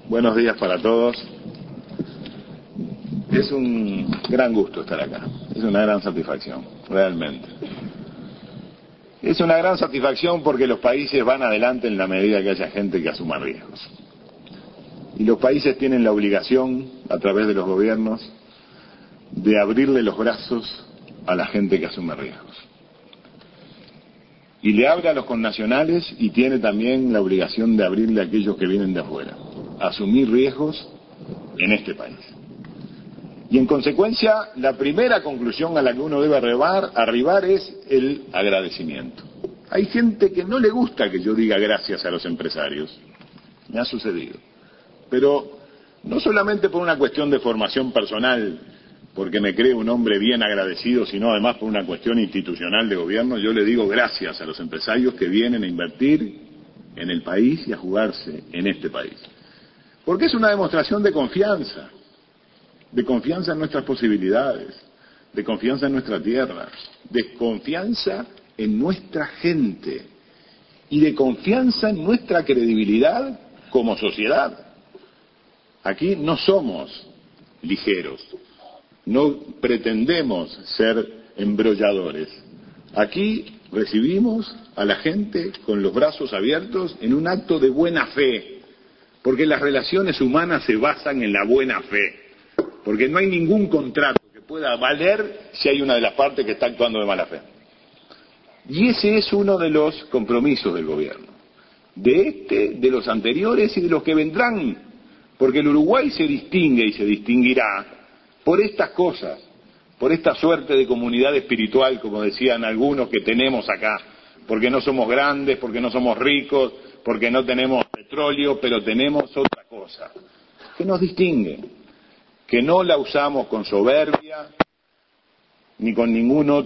Buenos días para todos. Es un gran gusto estar acá. Es una gran satisfacción, realmente. Es una gran satisfacción porque los países van adelante en la medida que haya gente que asuma riesgos. Y los países tienen la obligación, a través de los gobiernos, de abrirle los brazos a la gente que asume riesgos. Y le abre a los connacionales y tiene también la obligación de abrirle a aquellos que vienen de afuera, a asumir riesgos en este país. Y en consecuencia, la primera conclusión a la que uno debe arribar es el agradecimiento. Hay gente que no le gusta que yo diga gracias a los empresarios. Me ha sucedido. Pero no solamente por una cuestión de formación personal, porque me creo un hombre bien agradecido, sino además por una cuestión institucional de gobierno, yo le digo gracias a los empresarios que vienen a invertir en el país y a jugarse en este país. Porque es una demostración de confianza en nuestras posibilidades, de confianza en nuestra tierra, de confianza en nuestra gente y de confianza en nuestra credibilidad como sociedad. Aquí no somos ligeros, no pretendemos ser embrolladores. Aquí recibimos a la gente con los brazos abiertos en un acto de buena fe, porque las relaciones humanas se basan en la buena fe. Porque no hay ningún contrato que pueda valer si hay una de las partes que está actuando de mala fe. Y ese es uno de los compromisos del gobierno. De los anteriores y de los que vendrán. Porque el Uruguay se distingue y se distinguirá por estas cosas, por esta suerte de comunidad espiritual, como decían algunos, que tenemos acá. Porque no somos grandes, porque no somos ricos, porque no tenemos petróleo, pero tenemos otra cosa que nos distingue, que no la usamos con soberbia ni con ninguna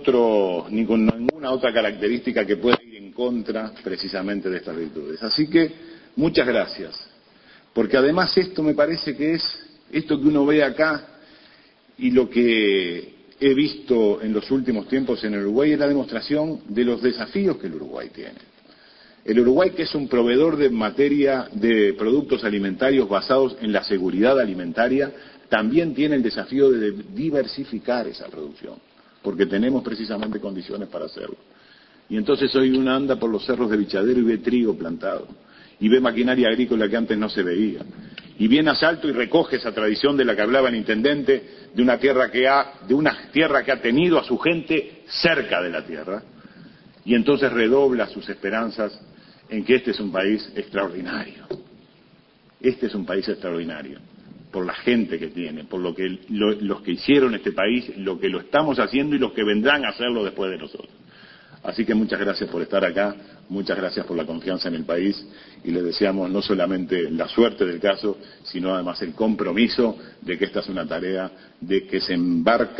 otra característica que pueda ir en contra precisamente de estas virtudes. Así que muchas gracias, porque además esto me parece que es esto que uno ve acá y lo que he visto en los últimos tiempos en el Uruguay es la demostración de los desafíos que el Uruguay tiene. El Uruguay, que es un proveedor de materia de productos alimentarios basados en la seguridad alimentaria, también tiene el desafío de diversificar esa producción, porque tenemos precisamente condiciones para hacerlo. Y entonces hoy uno anda por los cerros de Bichadero y ve trigo plantado, y ve maquinaria agrícola que antes no se veía, y viene a Salto y recoge esa tradición de la que hablaba el intendente, de una tierra que ha tenido a su gente cerca de la tierra, y entonces redobla sus esperanzas en que este es un país extraordinario. Este es un país extraordinario, por la gente que tiene, por los que hicieron este país, lo que lo estamos haciendo y los que vendrán a hacerlo después de nosotros. Así que muchas gracias por estar acá, muchas gracias por la confianza en el país y les deseamos no solamente la suerte del caso, sino además el compromiso de que esta es una tarea de que se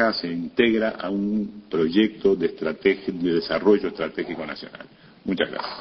integra a un proyecto de desarrollo estratégico nacional. Muchas gracias.